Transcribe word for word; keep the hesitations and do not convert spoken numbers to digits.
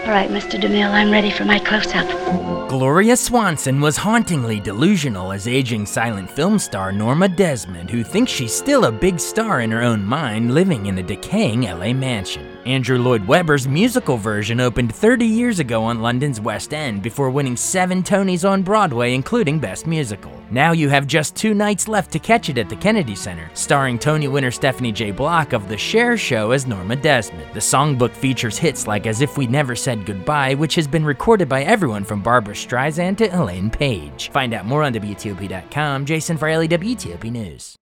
All right, Mister DeMille, I'm ready for my close-up. Gloria Swanson was hauntingly delusional as aging silent film star Norma Desmond, who thinks she's still a big star in her own mind, living in a decaying L A mansion. Andrew Lloyd Webber's musical version opened thirty years ago on London's West End before winning seven Tonys on Broadway, including Best Musical. Now you have just two nights left to catch it at the Kennedy Center, starring Tony winner Stephanie J. Block of The Cher Show as Norma Desmond. The songbook features hits like As If We Never Said Goodbye, which has been recorded by everyone from Barbra Streisand to Elaine Paige. Find out more on W T O P dot com. Jason Farley, W T O P News.